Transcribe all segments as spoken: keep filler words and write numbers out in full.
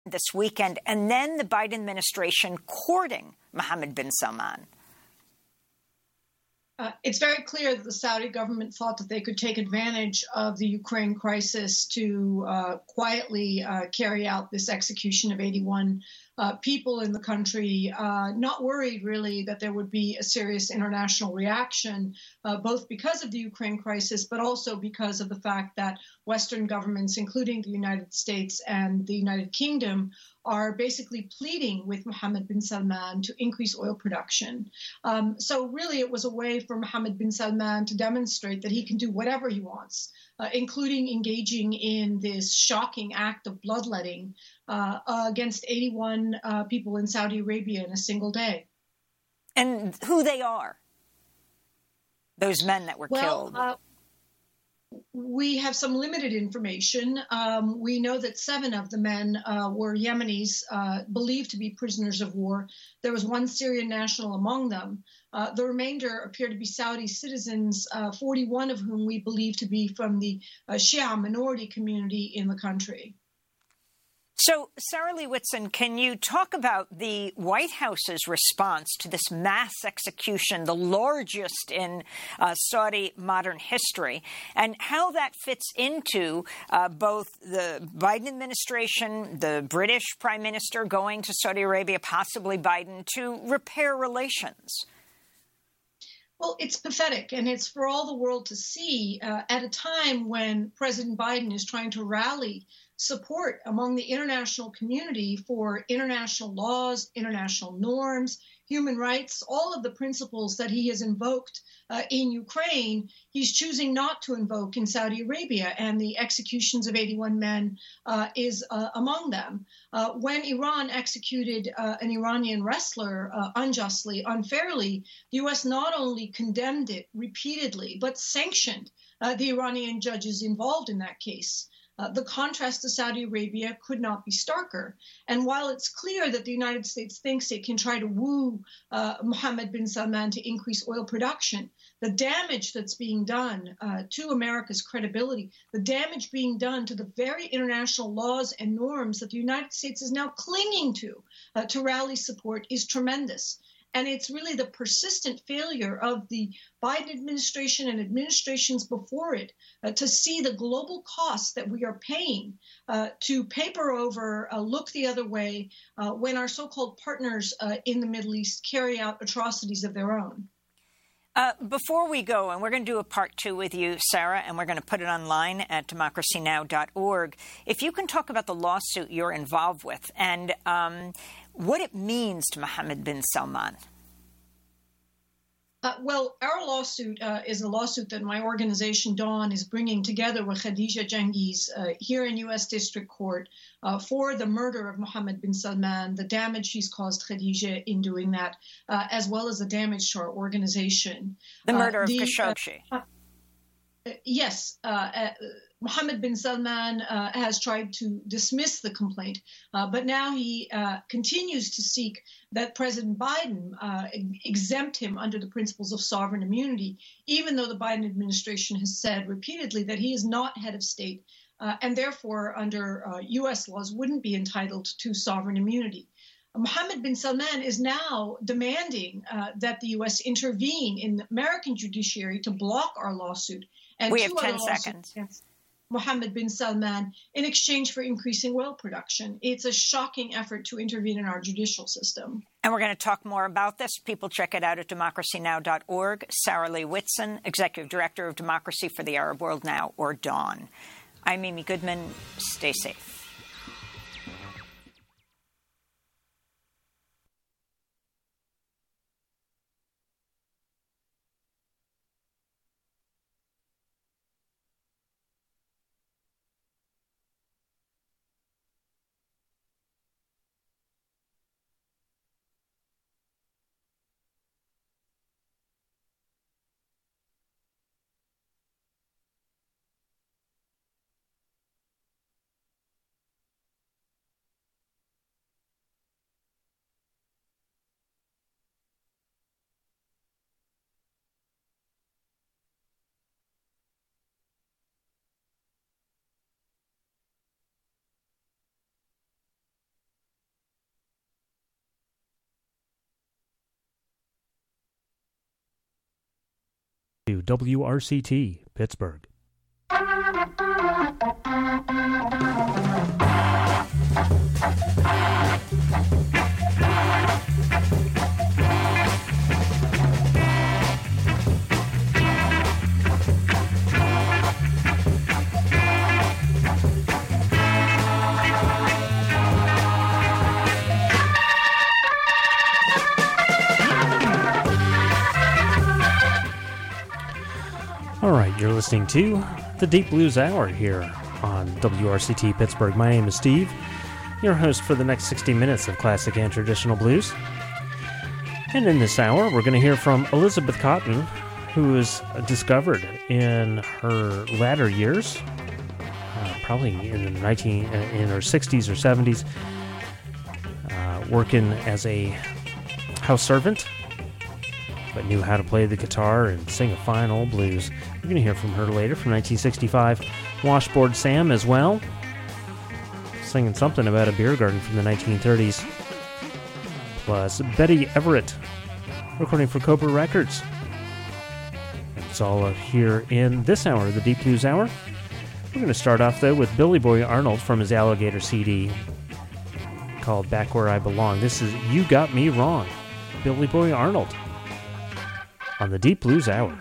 this weekend, and then the Biden administration courting Mohammed bin Salman. Uh, it's very clear that the Saudi government thought that they could take advantage of the Ukraine crisis to uh, quietly uh, carry out this execution of eighty-one uh, people in the country, uh, not worried really that there would be a serious international reaction, uh, both because of the Ukraine crisis, but also because of the fact that Western governments, including the United States and the United Kingdom, are basically pleading with Mohammed bin Salman to increase oil production. Um, so really it was a way for Mohammed bin Salman to demonstrate that he can do whatever he wants, uh, including engaging in this shocking act of bloodletting uh, uh, against eighty-one uh, people in Saudi Arabia in a single day. And who they are, those men that were well, killed. Uh, We have some limited information. Um, we know that seven of the men uh, were Yemenis, uh, believed to be prisoners of war. There was one Syrian national among them. Uh, the remainder appear to be Saudi citizens, uh, forty-one of whom we believe to be from the uh, Shia minority community in the country. So, Sarah Lee Whitson, can you talk about the White House's response to this mass execution, the largest in uh, Saudi modern history, and how that fits into uh, both the Biden administration, the British Prime Minister going to Saudi Arabia, possibly Biden, to repair relations? Well, it's pathetic, and it's for all the world to see uh, at a time when President Biden is trying to rally support among the international community for international laws, international norms, human rights, all of the principles that he has invoked uh, in Ukraine, he's choosing not to invoke in Saudi Arabia, and the executions of eighty-one men uh, is uh, among them. Uh, when Iran executed uh, an Iranian wrestler uh, unjustly, unfairly, the U S not only condemned it repeatedly, but sanctioned uh, the Iranian judges involved in that case. Uh, the contrast to Saudi Arabia could not be starker. And while it's clear that the United States thinks it can try to woo uh, Mohammed bin Salman to increase oil production, the damage that's being done uh, to America's credibility, the damage being done to the very international laws and norms that the United States is now clinging to uh, to rally support is tremendous. And it's really the persistent failure of the Biden administration and administrations before it uh, to see the global costs that we are paying uh, to paper over, uh, look the other way, uh, when our so-called partners uh, in the Middle East carry out atrocities of their own. Uh, before we go, and we're going to do a part two with you, Sarah, and we're going to put it online at democracy now dot org. If you can talk about the lawsuit you're involved with and um, what it means to Mohammed bin Salman. Uh, well, our lawsuit uh, is a lawsuit that my organization, Dawn, is bringing together with Khadija Jengiz uh, here in U S District Court uh, for the murder of Mohammed bin Salman, the damage he's caused Khadija in doing that, uh, as well as the damage to our organization. The murder uh, of the, Khashoggi. Uh, uh, yes. Uh, uh, Mohammed bin Salman uh, has tried to dismiss the complaint, uh, but now he uh, continues to seek that President Biden uh, exempt him under the principles of sovereign immunity, even though the Biden administration has said repeatedly that he is not head of state uh, and therefore under uh, U S laws wouldn't be entitled to sovereign immunity. Mohammed bin Salman is now demanding uh, that the U S intervene in the American judiciary to block our lawsuit. And we have ten seconds. Mohammed bin Salman in exchange for increasing oil production. It's a shocking effort to intervene in our judicial system. And we're going to talk more about this. People check it out at democracy now dot org. Sarah Lee Whitson, Executive Director of Democracy for the Arab World Now, or Dawn. I'm Amy Goodman. Stay safe. to W R C T Pittsburgh. All right, you're listening to the Deep Blues Hour here on W R C T Pittsburgh. My name is Steve, your host for the next sixty minutes of classic and traditional blues. And in this hour, we're going to hear from Elizabeth Cotten, who was discovered in her latter years, uh, probably in the nineteen in her sixties or seventies, uh, working as a house servant, but knew how to play the guitar and sing a fine old blues. We're going to hear from her later, from nineteen sixty-five. Washboard Sam as well, singing something about a beer garden from the nineteen thirties. Plus Betty Everett, recording for Cobra Records. And it's all here in this hour, the Deep Blues Hour. We're going to start off, though, with Billy Boy Arnold from his Alligator C D called Back Where I Belong. This is You Got Me Wrong, Billy Boy Arnold, on the Deep Blues Hour.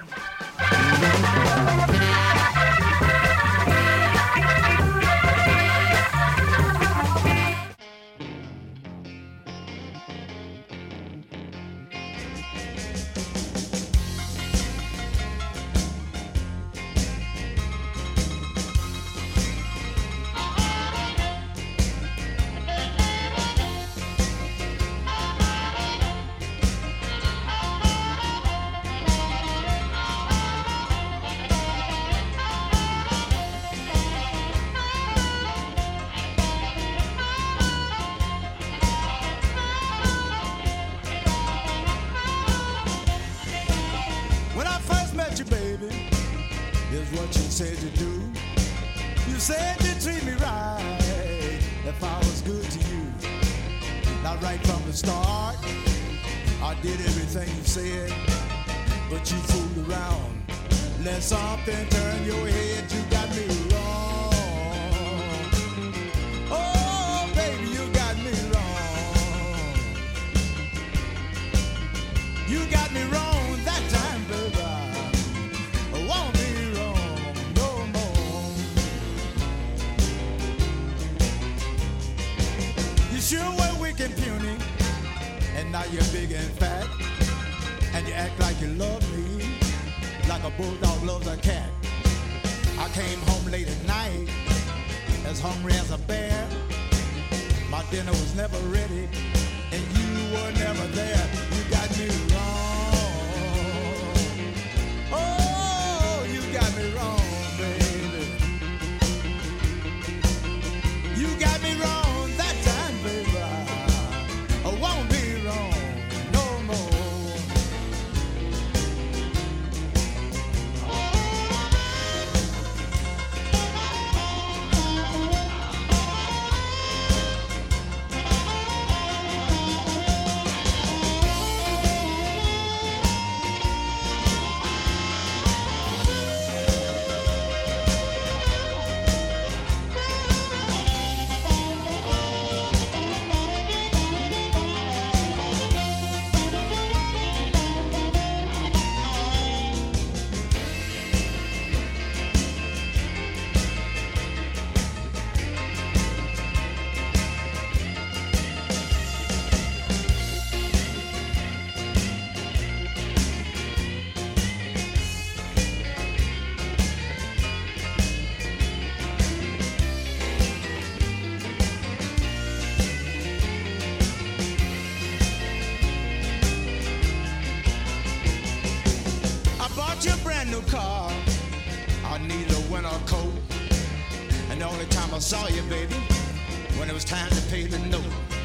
Saw you, baby, when it was time to pay the note.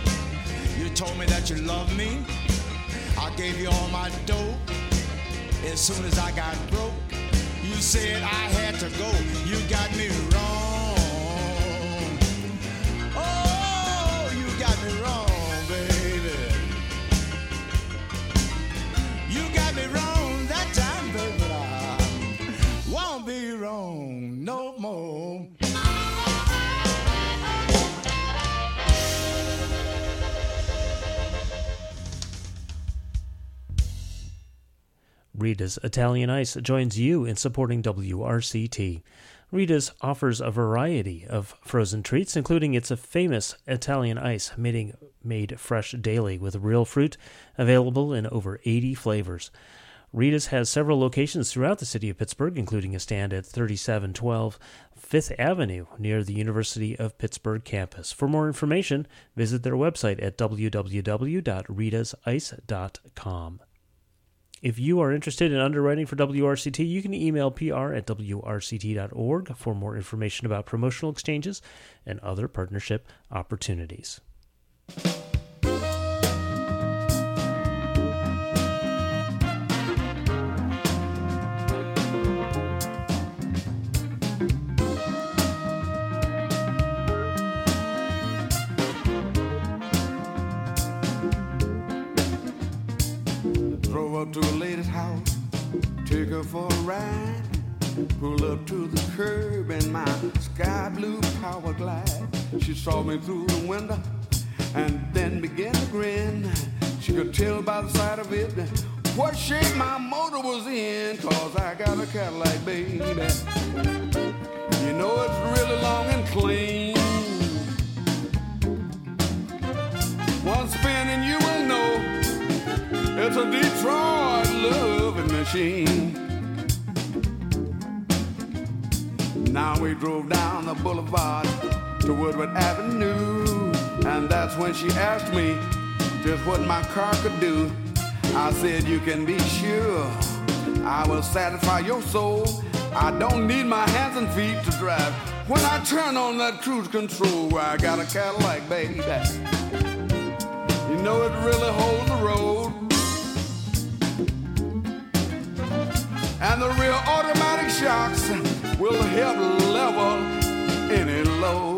You told me that you loved me. I gave you all my dough. As soon as I got broke, you said I had to go. You got me wrong. Oh, you got me wrong, baby. You got me wrong that time, baby. I, Rita's Italian Ice joins you in supporting W R C T. Rita's offers a variety of frozen treats, including its famous Italian Ice, made, made fresh daily with real fruit, available in over eighty flavors. Rita's has several locations throughout the city of Pittsburgh, including a stand at thirty-seven twelve Fifth Avenue near the University of Pittsburgh campus. For more information, visit their website at w w w dot ritas ice dot com. If you are interested in underwriting for W R C T, you can email p r at w r c t dot org for more information about promotional exchanges and other partnership opportunities. Up to a lady's house, take her for a ride, pull up to the curb in my sky blue power glide. She saw me through the window and then began to grin. She could tell by the side of it what shape my motor was in, cause I got a Cadillac, baby. You know it's really long and clean. One spin and you will know it's a Detroit loving machine. Now we drove down the boulevard to Woodward Avenue, and that's when she asked me just what my car could do. I said, you can be sure I will satisfy your soul. I don't need my hands and feet to drive. When I turn on that cruise control, I got a Cadillac, baby. You know it really holds the road. And the real automatic shocks will help level any load.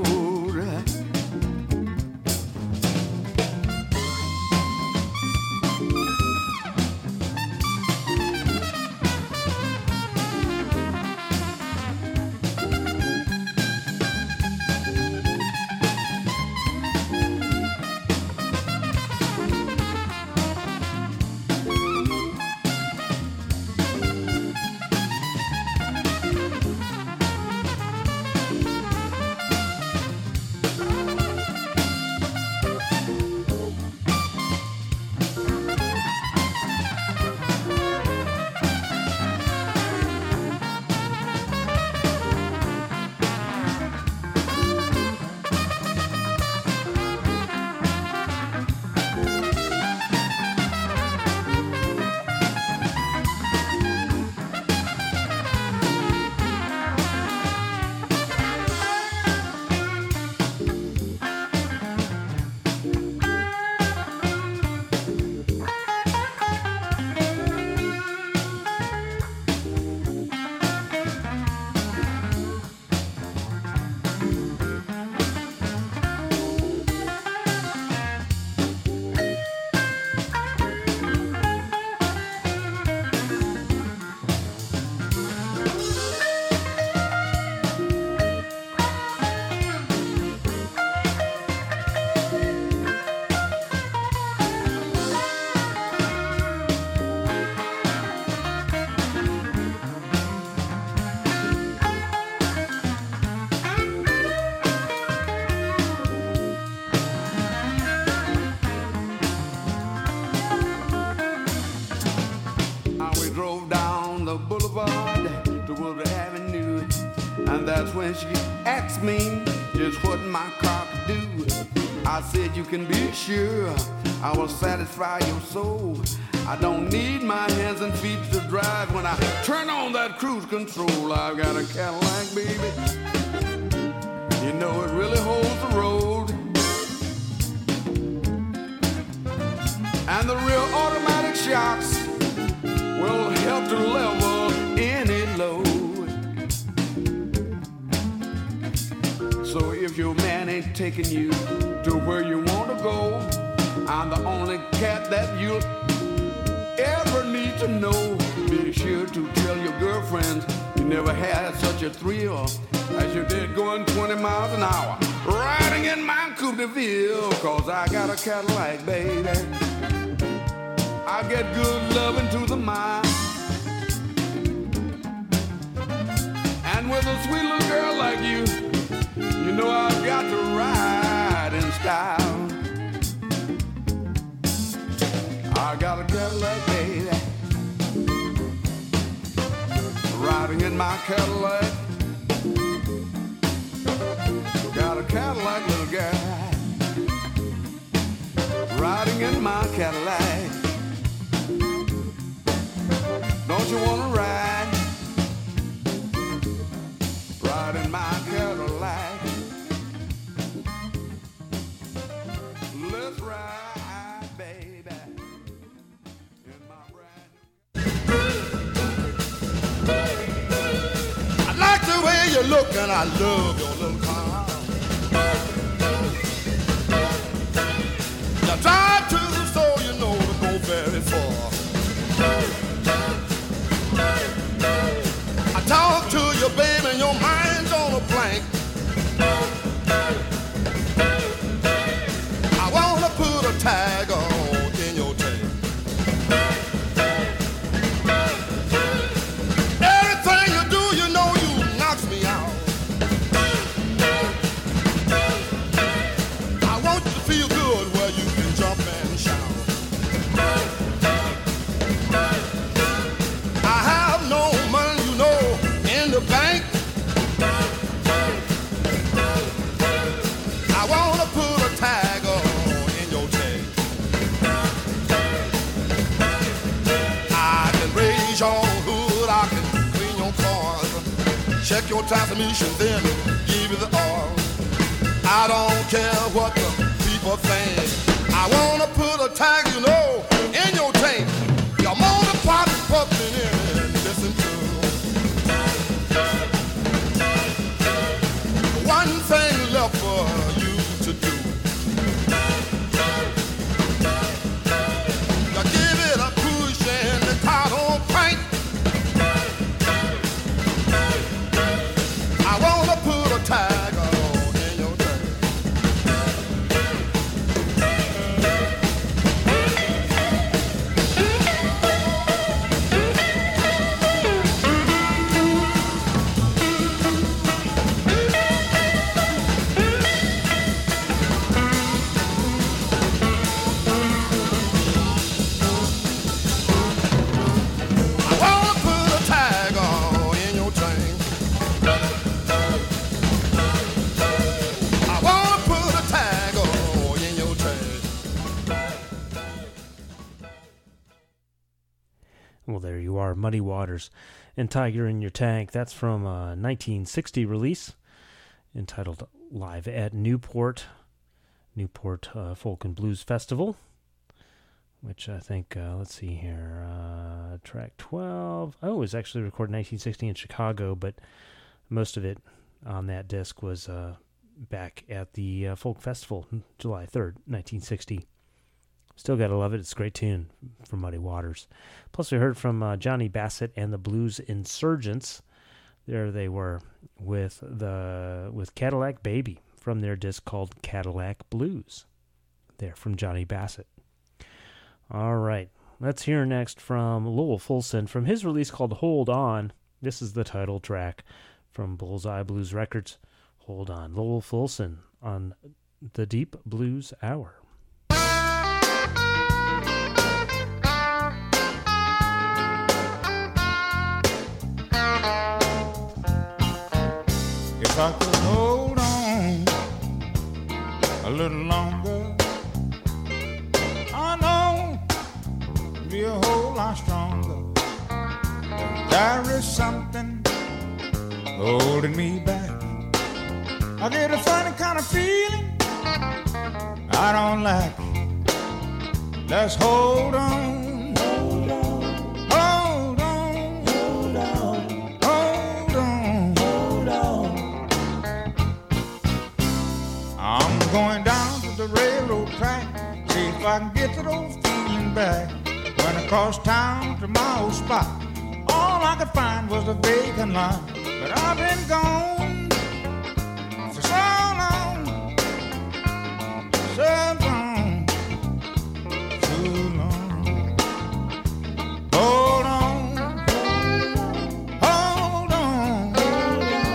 That's when she asked me just what my car could do. I said, you can be sure I will satisfy your soul. I don't need my hands and feet to drive. When I turn on that cruise control, I've got a Cadillac, baby. You know it really holds the road. And the real automatic shocks will help to level any load. So if your man ain't taking you to where you want to go, I'm the only cat that you'll ever need to know. Be sure to tell your girlfriends you never had such a thrill as you did going twenty miles an hour riding in my Coupe de Ville. Cause I got a Cadillac, baby. I get good loving to the mind. riding with a sweet little girl like you, you know I've got to ride in style. I got a Cadillac, baby, riding in my Cadillac. Got a Cadillac, little girl, riding in my Cadillac. Don't you wanna ride? Ride in my Cadillac. Let's ride, baby, in my brand. I like the way you look and I love your little car. Now drive to the store, you know, to go very far. I talk to you, baby, and your mind's on a blank. I wanna put a tag on in your tank. Everything you do, you know, you knocks me out. I want you to feel good where you can jump and shout. I have no money, you know, in the bank. I wanna put a tag on in your tank. I can raise your hood, I can clean your cars, check your transmission, then give you the oil. I don't care what the people think. I wanna put a tag, you know, in your tank. Your motor pop is pumping in and listen to. One thing left for you to do. Now give it a push and the car don't crank. I wanna put a tag on in your tank. I wanna put a tag on in your tank. I wanna put a tag on in your tank. Well, there you are, Muddy Waters and Tiger in Your Tank. That's from a nineteen sixty release entitled Live at Newport, Newport uh, Folk and Blues Festival, which I think, uh, let's see here, uh, track twelve. Oh, it was actually recorded in nineteen sixty in Chicago, but most of it on that disc was uh, back at the uh, Folk Festival, July third, nineteen sixty. Still gotta love it. It's a great tune from Muddy Waters. Plus, we heard from uh, Johnny Bassett and the Blues Insurgents. There they were with the with Cadillac Baby from their disc called Cadillac Blues. There from Johnny Bassett. All right, let's hear next from Lowell Fulson from his release called Hold On. This is the title track from Bullseye Blues Records. Hold On. Lowell Fulson on the Deep Blues Hour. If I could hold on a little longer, I know it'd be a whole lot stronger. There is something holding me back. I get a funny kind of feeling I don't like. Let's hold on. Hold on. Hold on. Hold on. Hold on. Hold on. I'm going down to the railroad track, see if I can get that old feeling back. Went across town to my old spot. All I could find was a vacant lot. But I've been gone for so long, so long, too long. Hold on, hold on, hold on, hold on.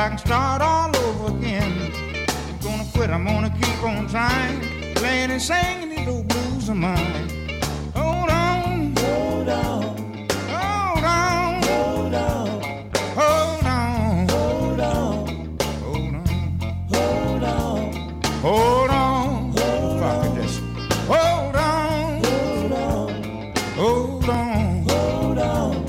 I can start all over again. I'm gonna quit, I'm gonna keep on trying, playing and singing these old blues of mine. Hold on, hold on, hold on, hold on, hold on, hold on, hold on, hold on, hold on, if I could just hold on, hold on, hold on, hold on.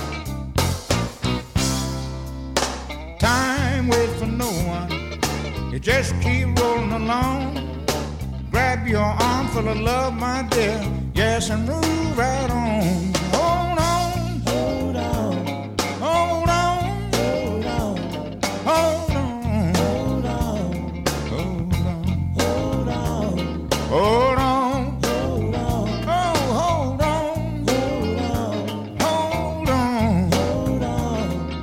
Time waits for no one, you just keep rolling along. Grab your arm full of love, my dear, yes, and move right on. Hold on, hold on, hold on, hold on, hold on, hold on, hold on, hold on, hold on, hold on, oh, hold on, hold on, hold on, hold on.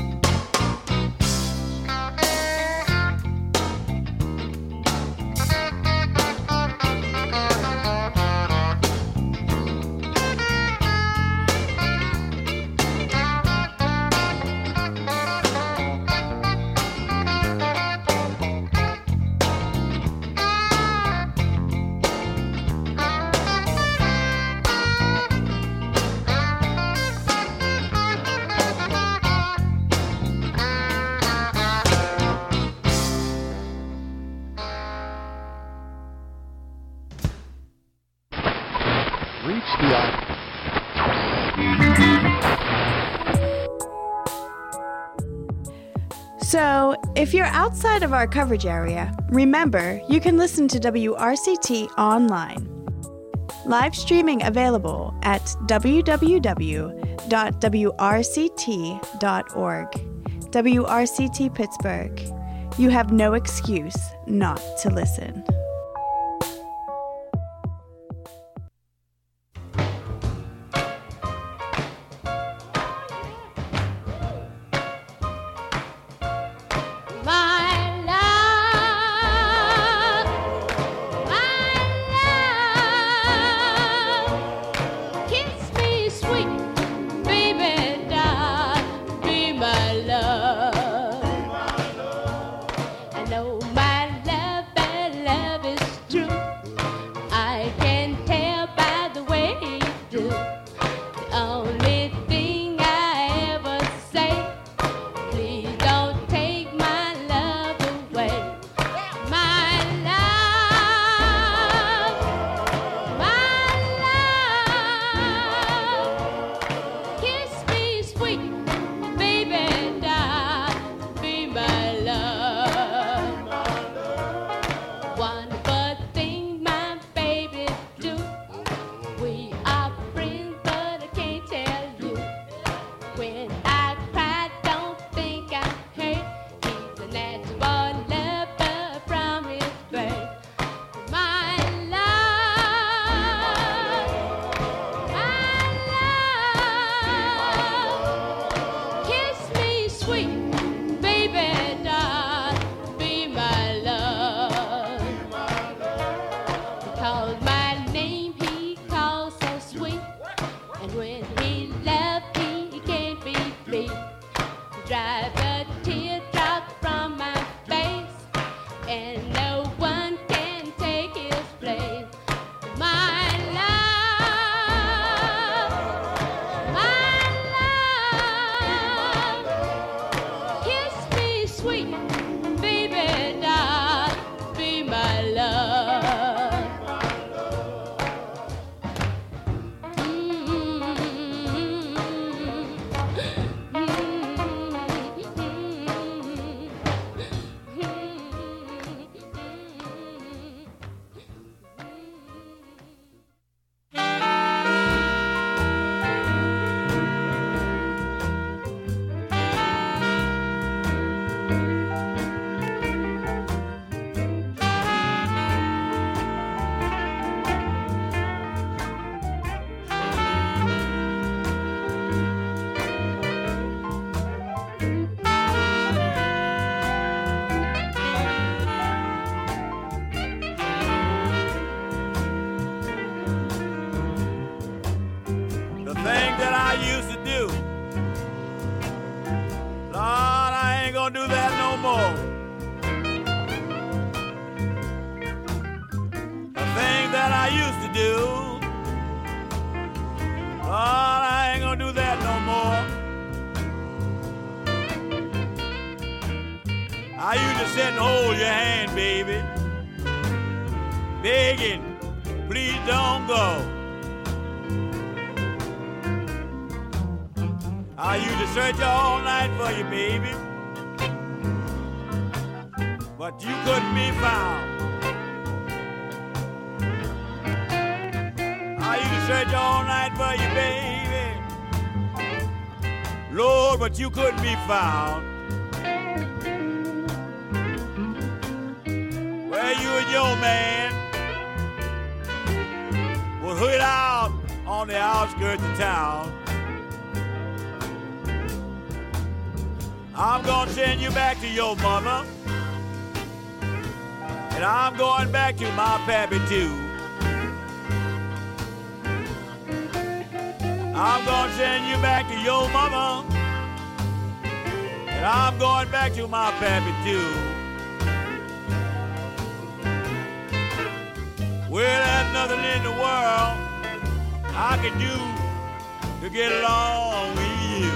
Reach the So, if you're outside of our coverage area, remember you can listen to W R C T online. Live streaming available at w w w dot w r c t dot org. W R C T Pittsburgh. You have no excuse not to listen. Do that no I used to sit and hold your hand, baby, begging, please don't go. I used to search all night for you, baby, but you couldn't be found. I used to search all night for you, baby, Lord, but you couldn't be found. Well, you and your man was hood out on the outskirts of town. I'm gonna send you back to your mother, and I'm going back to my pappy too. I'm gonna send you back to your mother, and I'm going back to my pappy too. Well, there's nothing in the world I can do to get along with you.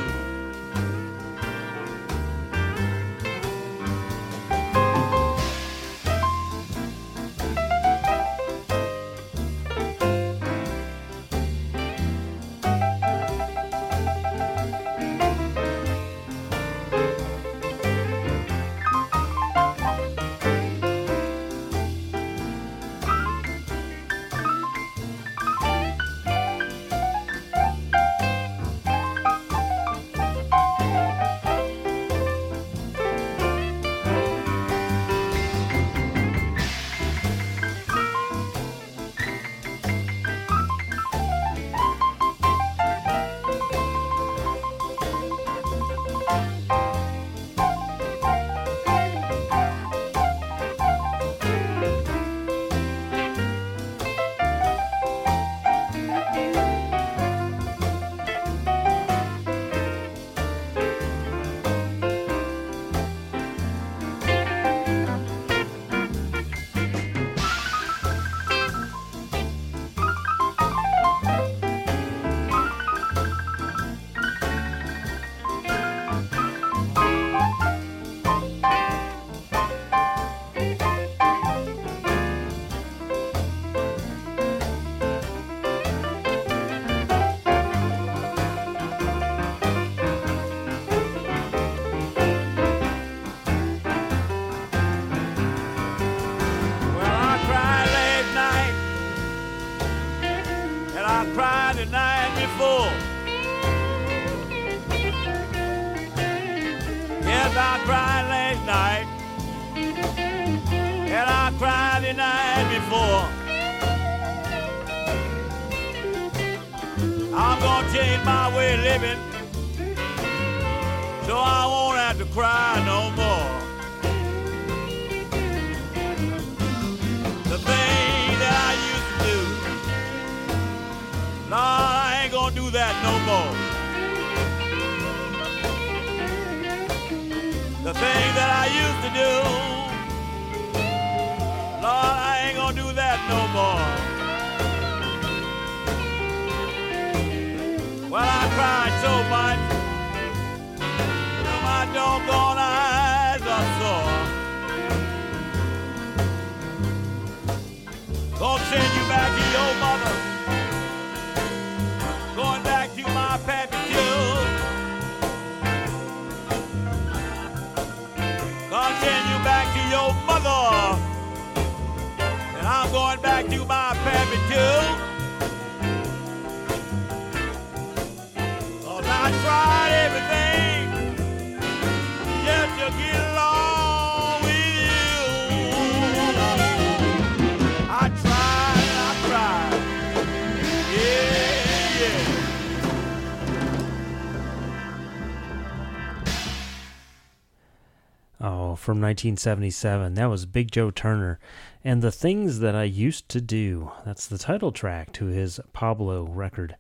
From nineteen seventy-seven. That was Big Joe Turner and The Things That I Used to Do. That's the title track to his Pablo record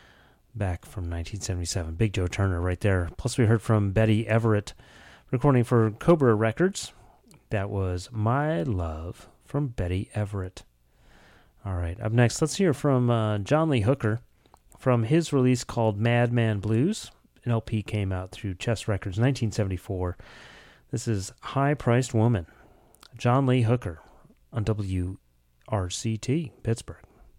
back from nineteen seventy-seven. Big Joe Turner right there. Plus we heard from Betty Everett recording for Cobra Records. That was My Love from Betty Everett. All right, up next, let's hear from uh, John Lee Hooker from his release called Madman Blues. An L P came out through Chess Records nineteen seventy-four. This is High Priced Woman, John Lee Hooker on W R C T, Pittsburgh.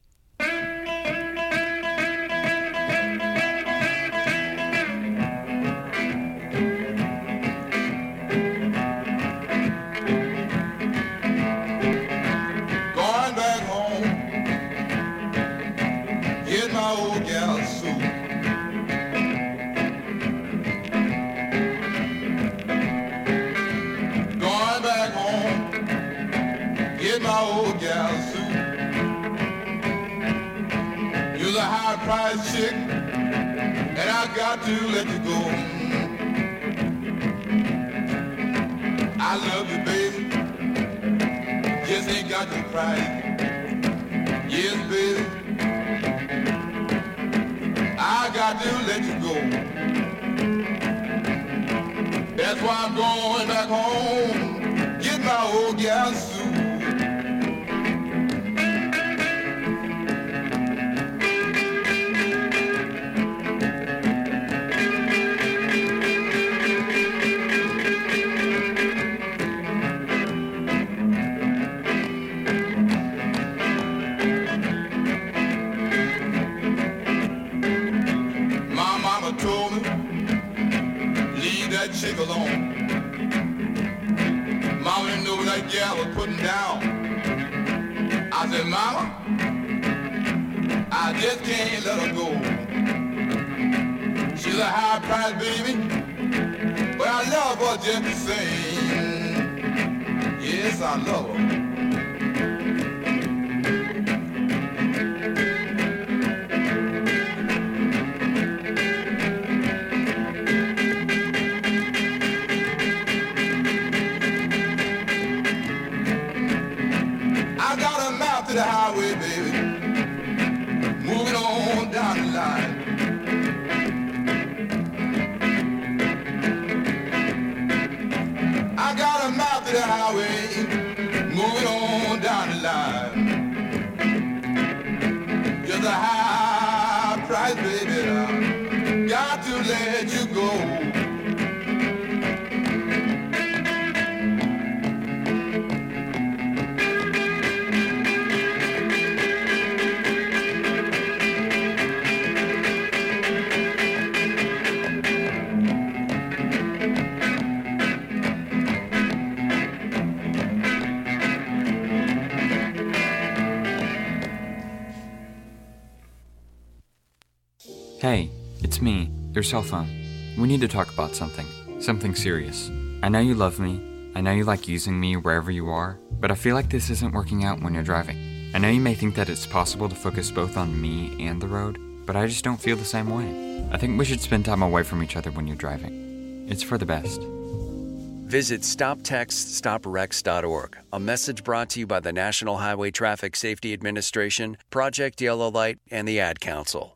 Price chick, and I got to let you go. I love you, baby, just ain't got the price. Yes, baby, I got to let you go. That's why I'm going back home, get my old gal suit. Chick alone. Mama knew that gal was putting down. I said, Mama, I just can't let her go. She's a high price baby, but I love her just the same. Yes, I love her. The highway, baby, moving on down the line. I got a mouth to the highway, moving on down the line. Just a high price, baby, I got to let you go. Hey, it's me, your cell phone. We need to talk about something. Something serious. I know you love me. I know you like using me wherever you are, but I feel like this isn't working out when you're driving. I know you may think that it's possible to focus both on me and the road, but I just don't feel the same way. I think we should spend time away from each other when you're driving. It's for the best. Visit stop text stop wrecks dot org, a message brought to you by the National Highway Traffic Safety Administration, Project Yellow Light, and the Ad Council.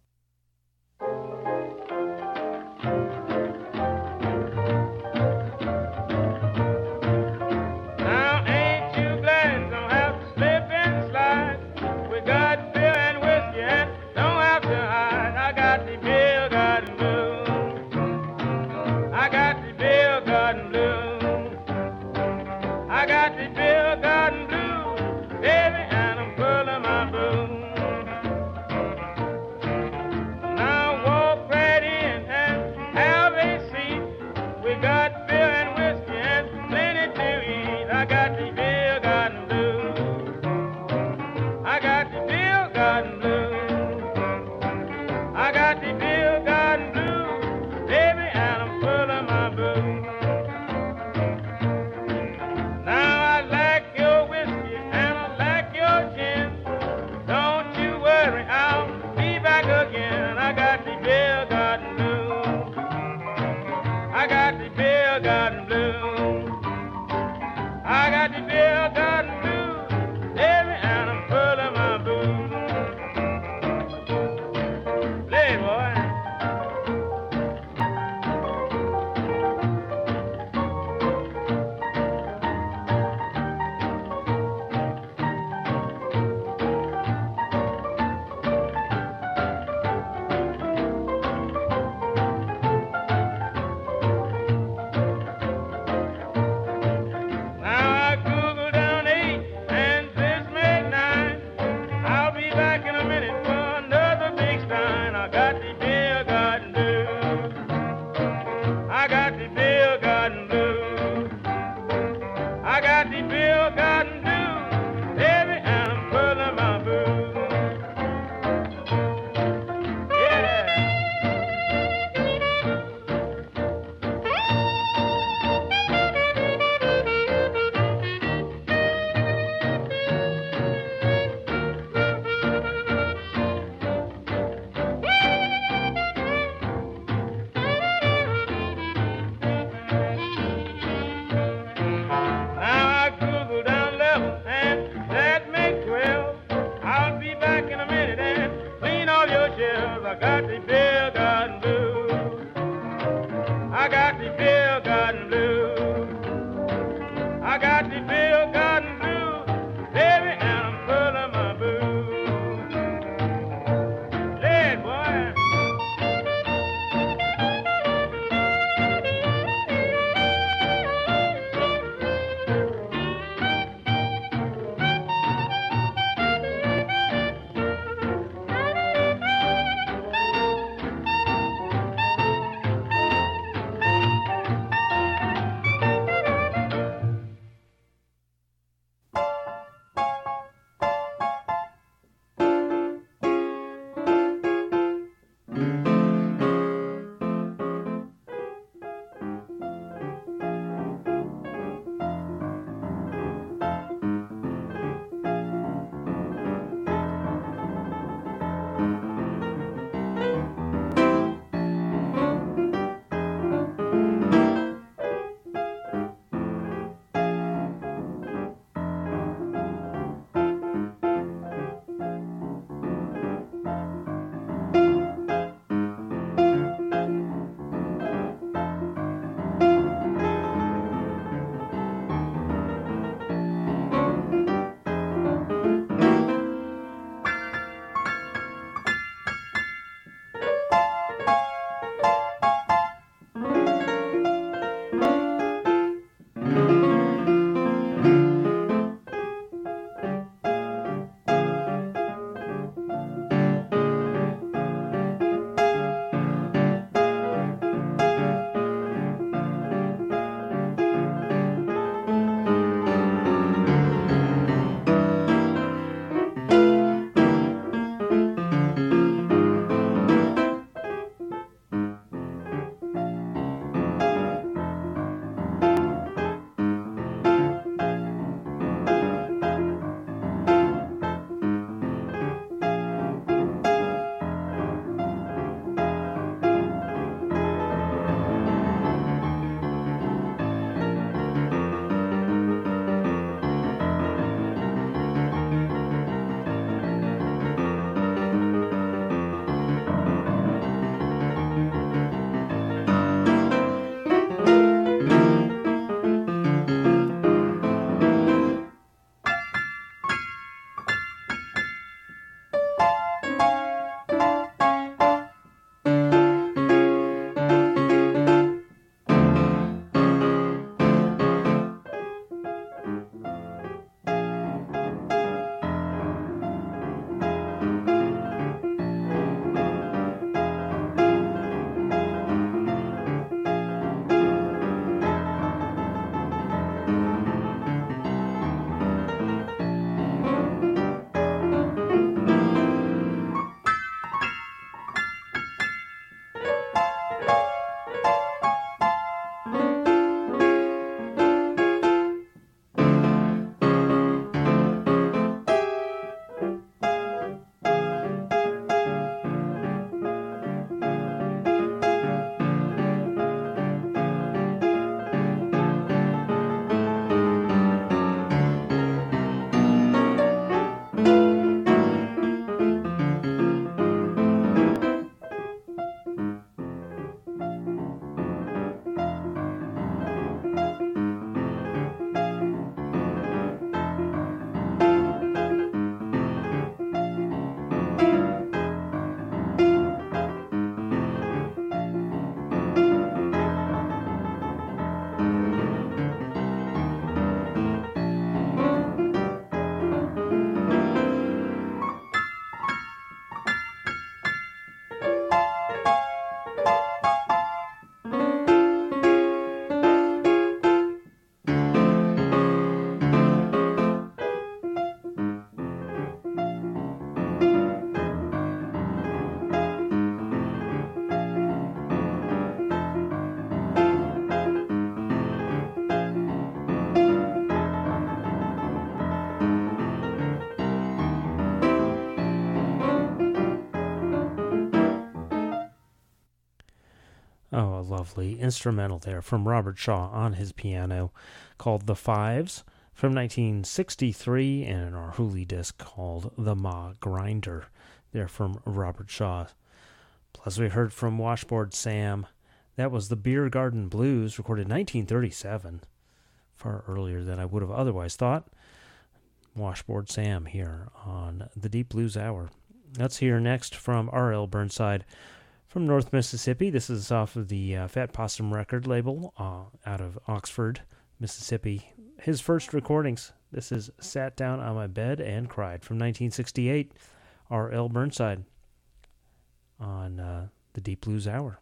Oh, a lovely instrumental there from Robert Shaw on his piano called The Fives from nineteen sixty-three, and our Hooli disc called The Ma Grinder there from Robert Shaw. Plus we heard from Washboard Sam. That was the Beer Garden Blues, recorded nineteen thirty-seven, far earlier than I would have otherwise thought. Washboard Sam here on the Deep Blues Hour. Let's hear next from R L Burnside from North Mississippi. This is off of the uh, Fat Possum record label uh, out of Oxford, Mississippi. His first recordings. This is Sat Down on My Bed and Cried from nineteen sixty-eight. R L Burnside on uh, the Deep Blues Hour.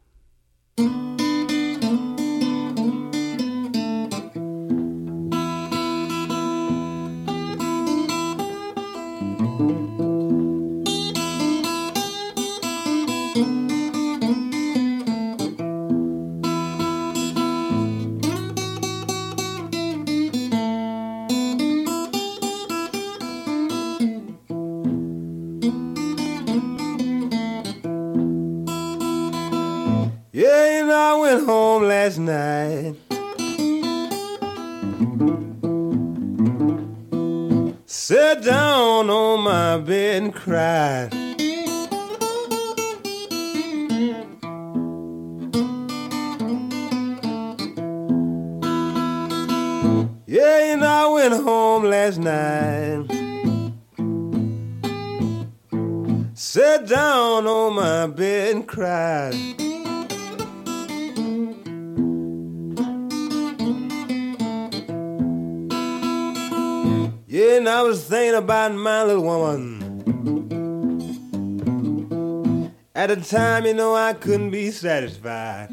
Home last night, sat down on my bed and cried. Yeah, and I went home last night, sat down on my bed and cried. Yeah, and I was thinking about my little woman. At the time, you know, I couldn't be satisfied.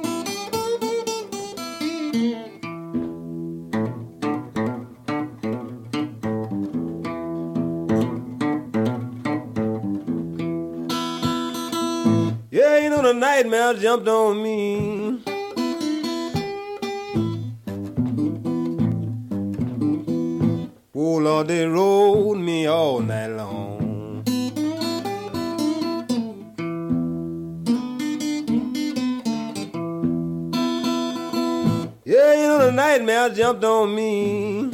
Yeah, you know, the nightmare jumped on me. Oh, Lord, they rode me all night long. Yeah, you know, the nightmare jumped on me.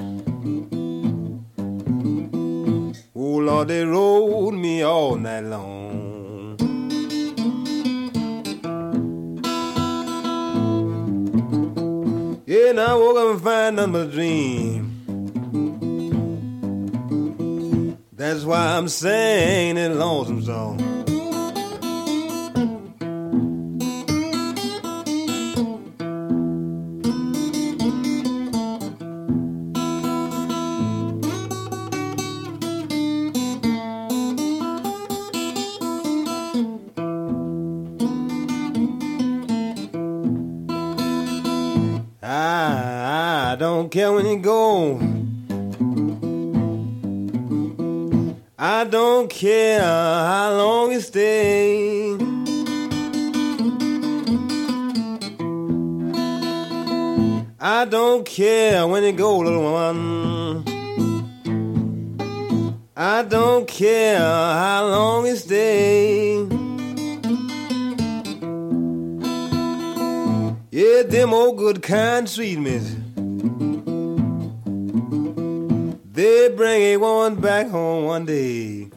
Oh, Lord, they rode me all night long. Yeah, and I woke up and find nothing but a dream. That's why I'm singing that lonesome song. I, I don't care when you go. I don't care how long you stay. I don't care when you go, little one. I don't care how long you stay. Yeah, them old good kind sweetness, they bring a woman back home one day.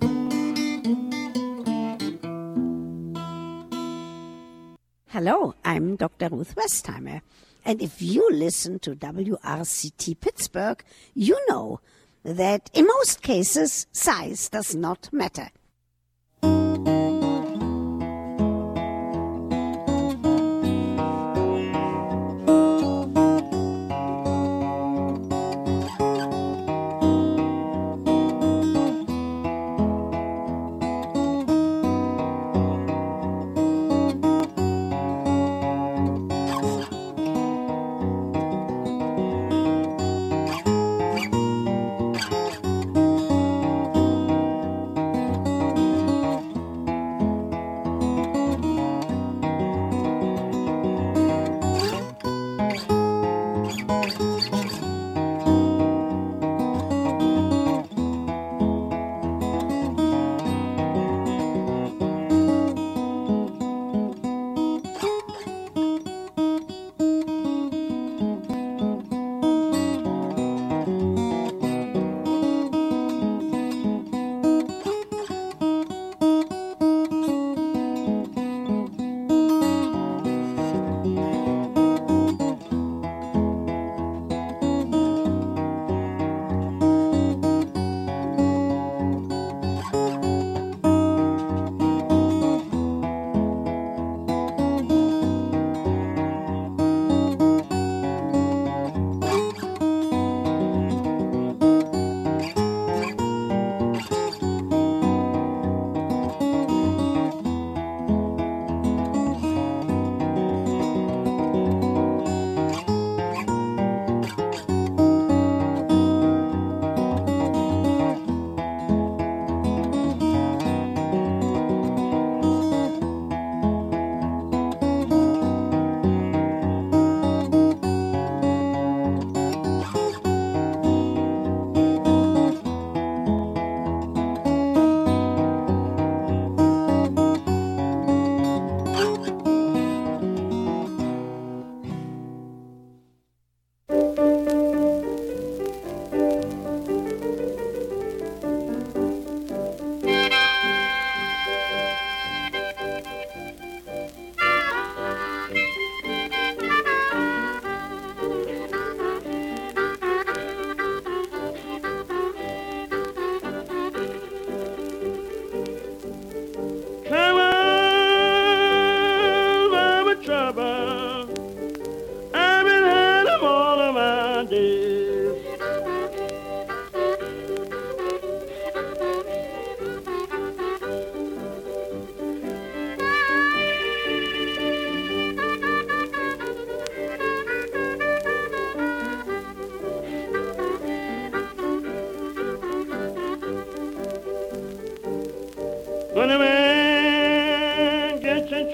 Hello, I'm Doctor Ruth Westheimer. And if you listen to W R C T Pittsburgh, you know that in most cases, size does not matter.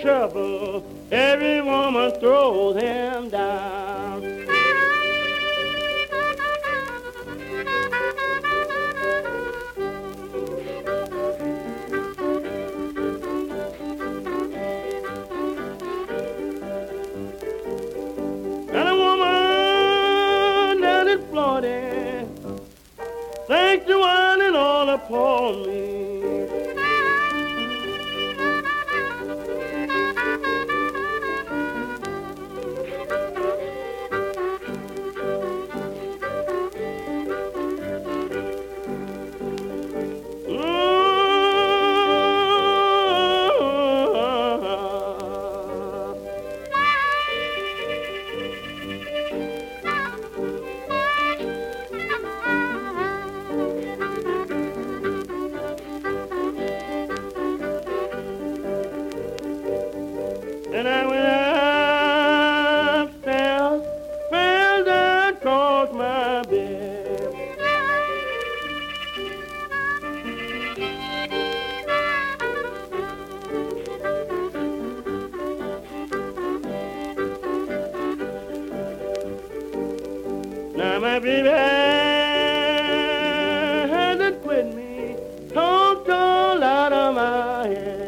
trouble, every woman throws him down. Got a woman down in Florida, thanks to one and all upon me. And I went upstairs, fell down across my bed. Now my baby hasn't quit me, talked all out of my head.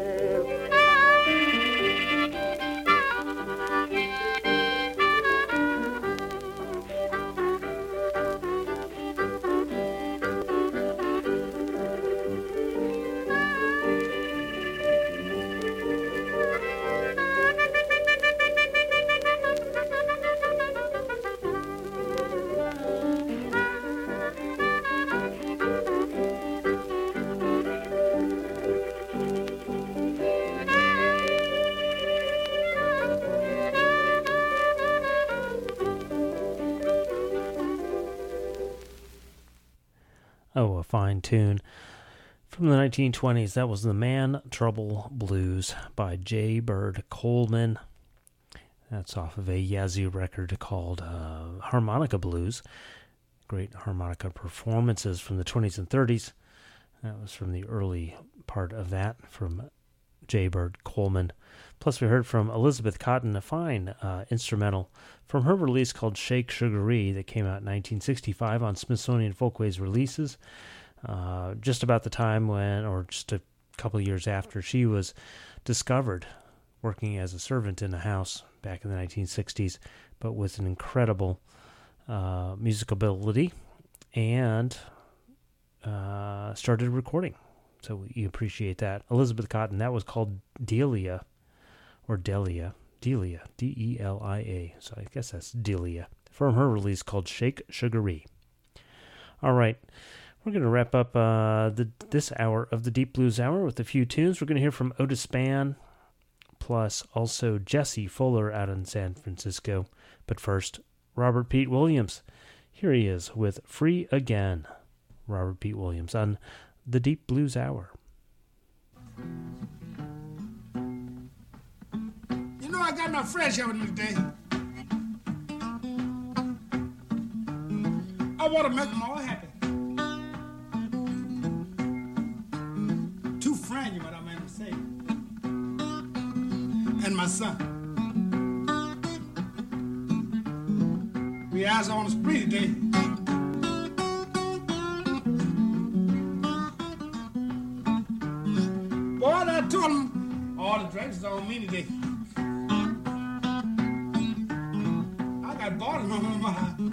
Oh, a fine tune. From the nineteen twenties, that was the Man Trouble Blues by J. Bird Coleman. That's off of a Yazoo record called uh, Harmonica Blues. Great harmonica performances from the twenties and thirties. That was from the early part of that, from J. Bird Coleman. Plus, we heard from Elizabeth Cotten, a fine uh, instrumental from her release called Shake Sugaree that came out in nineteen sixty-five on Smithsonian Folkways Releases, uh, just about the time when, or just a couple of years after, she was discovered working as a servant in a house back in the nineteen sixties, but with an incredible uh, musical ability, and uh, started recording. So we appreciate that. Elizabeth Cotten, that was called Delia, or Delia, Delia, D E L I A. So I guess that's Delia, from her release called Shake Sugaree. All right, we're going to wrap up uh, the this hour of the Deep Blues Hour with a few tunes. We're going to hear from Otis Spann, plus also Jesse Fuller out in San Francisco. But first, Robert Pete Williams. Here he is with Free Again. Robert Pete Williams on the Deep Blues Hour. You know, I got my friends here with me today. I want to make them all happy. Two friends, you might I mean to say, and my son. We eyes on the street today. Boy, I told them all the drinks is on me today. I got bottles on my house.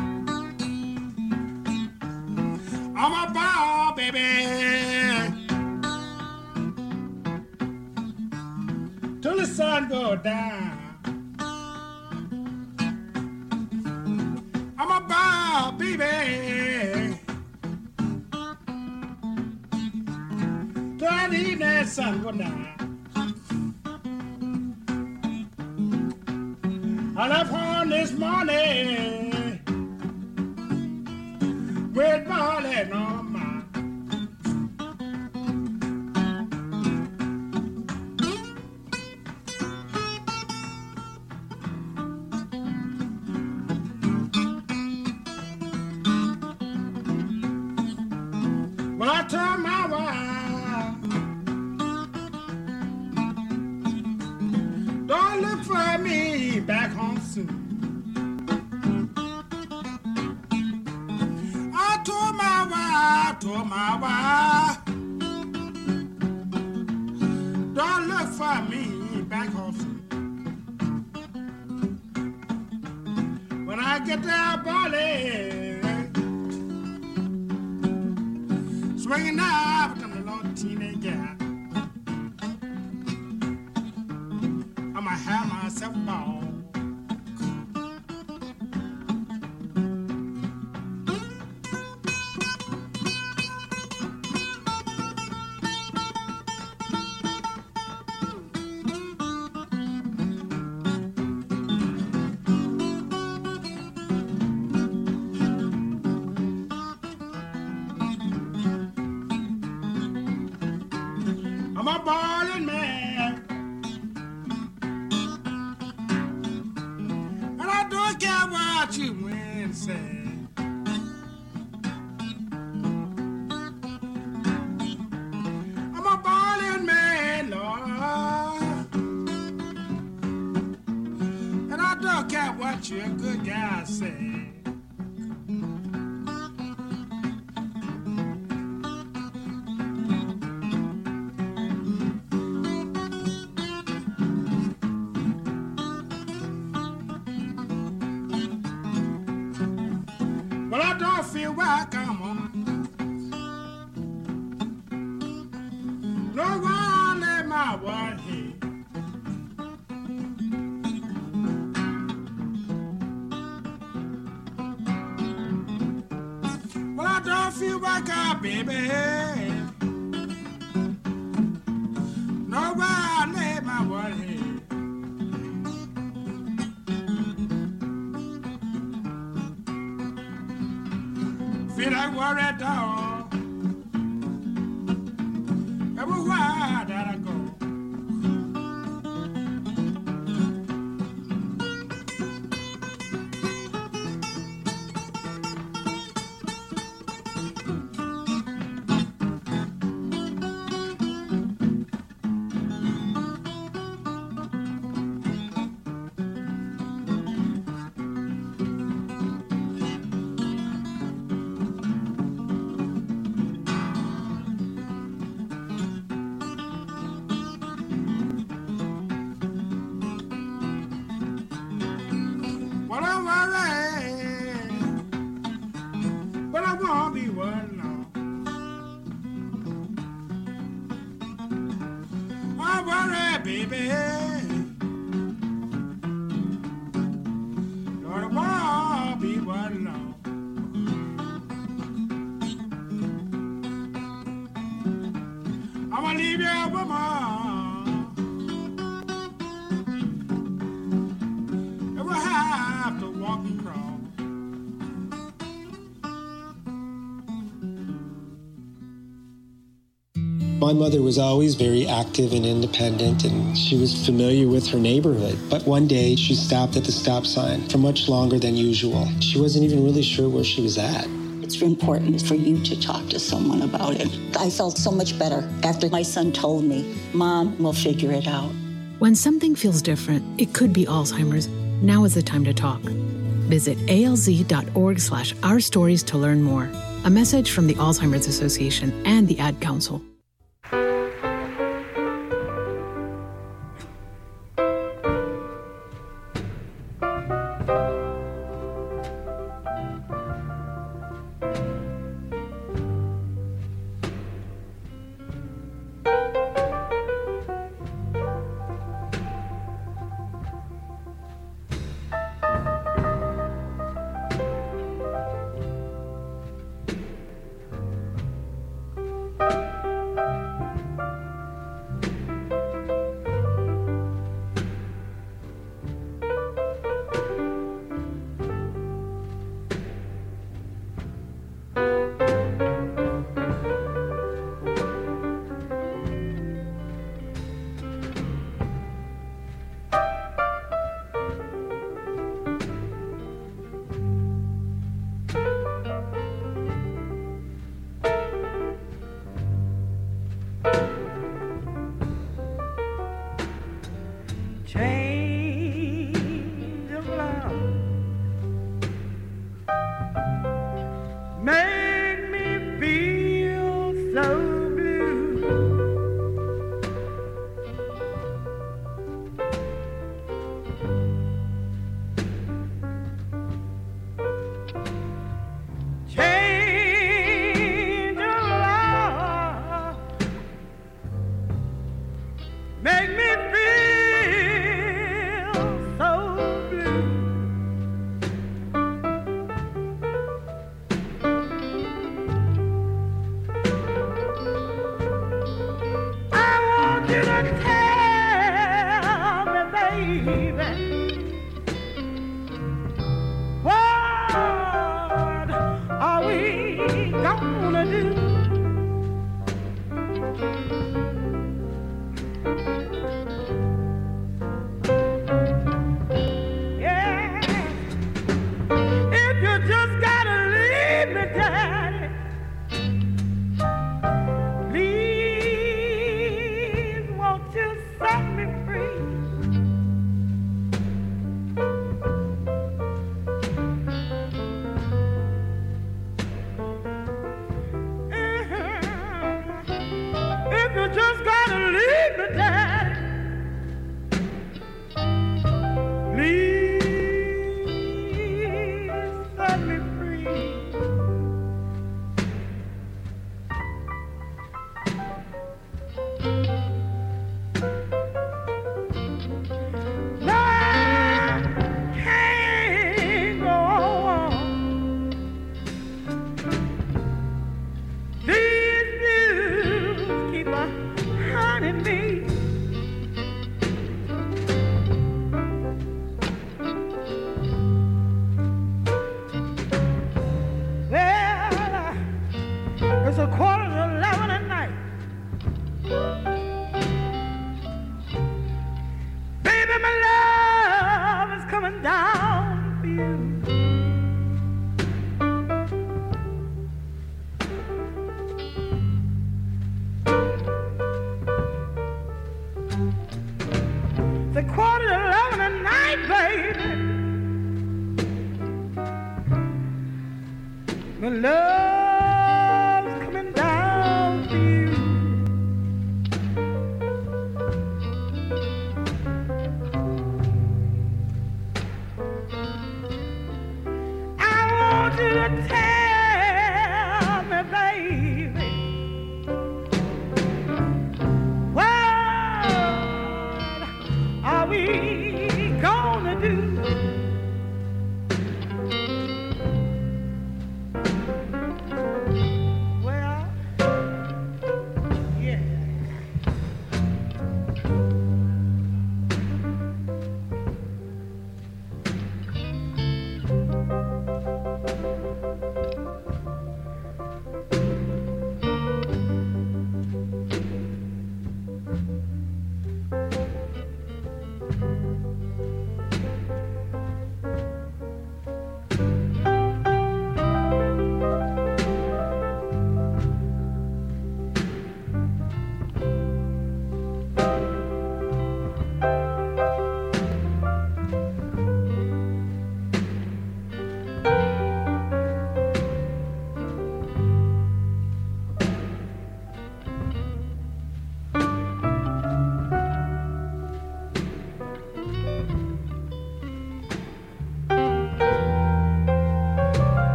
I'm a ball, baby. Till the sun go down. I'm a ball, baby. Till I need that sun go down. I left home this morning with Marley on my. Well, I told my wife for me back home soon. I told my wife, I told my wife, don't look for me back home soon. When I get there, Polly, swinging out with them little teenage gal, I'ma have myself a ball. I'm a ballin' man, and I don't care what you men say. I'm a ballin' man, Lord, and I don't care what you good guys say. Well, I don't feel welcome on. No one let my word here. Well, I don't feel welcome, baby. No one let my word here. Feel like worried dog. Everywhere that I go. Well, I'm worried, but I won't be worried long. I'm worried, baby. Lord, I won't be worried long. I'm gonna leave you, woman. Ever have to walk and crawl. My mother was always very active and independent, and she was familiar with her neighborhood. But one day, she stopped at the stop sign for much longer than usual. She wasn't even really sure where she was at. It's important for you to talk to someone about it. I felt so much better after my son told me, Mom, we'll figure it out. When something feels different, it could be Alzheimer's. Now is the time to talk. Visit alz.org slash our stories to learn more. A message from the Alzheimer's Association and the Ad Council.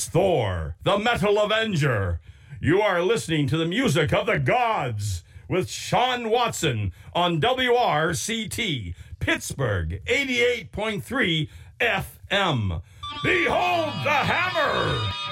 Thor, the Metal Avenger. You are listening to the music of the gods with Sean Watson on W R C T, Pittsburgh, eighty-eight point three F M. Behold the hammer!